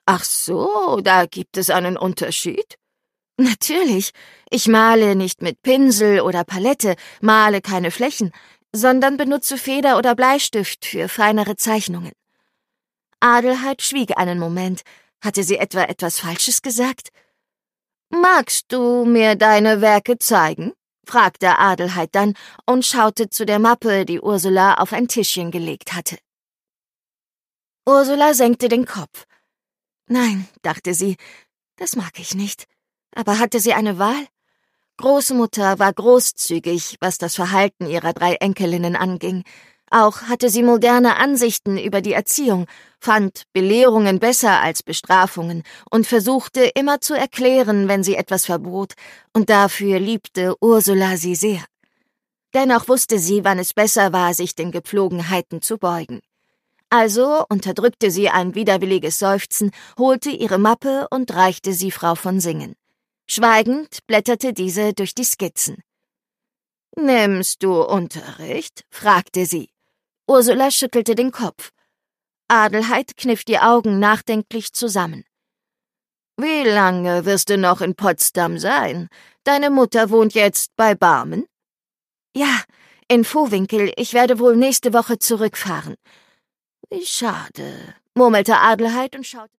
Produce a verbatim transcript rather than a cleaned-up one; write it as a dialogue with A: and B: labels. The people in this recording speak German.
A: »Ach so, da gibt es einen Unterschied?« »Natürlich. Ich male nicht mit Pinsel oder Palette, male keine Flächen, sondern benutze Feder oder Bleistift für feinere Zeichnungen.« Adelheid schwieg einen Moment. Hatte sie etwa etwas Falsches gesagt? »Magst du mir deine Werke zeigen?« fragte Adelheid dann und schaute zu der Mappe, die Ursula auf ein Tischchen gelegt hatte. Ursula senkte den Kopf. »Nein«, dachte sie, »das mag ich nicht.« Aber hatte sie eine Wahl? Großmutter war großzügig, was das Verhalten ihrer drei Enkelinnen anging. Auch hatte sie moderne Ansichten über die Erziehung, fand Belehrungen besser als Bestrafungen und versuchte immer zu erklären, wenn sie etwas verbot, und dafür liebte Ursula sie sehr. Dennoch wusste sie, wann es besser war, sich den Gepflogenheiten zu beugen. Also unterdrückte sie ein widerwilliges Seufzen, holte ihre Mappe und reichte sie Frau von Singen. Schweigend blätterte diese durch die Skizzen. »Nimmst du Unterricht?« fragte sie. Ursula schüttelte den Kopf. Adelheid kniff die Augen nachdenklich zusammen. »Wie lange wirst du noch in Potsdam sein? Deine Mutter wohnt jetzt bei Barmen?« »Ja, in Vohwinkel. Ich werde wohl nächste Woche zurückfahren.« »Wie schade«, murmelte Adelheid und schaute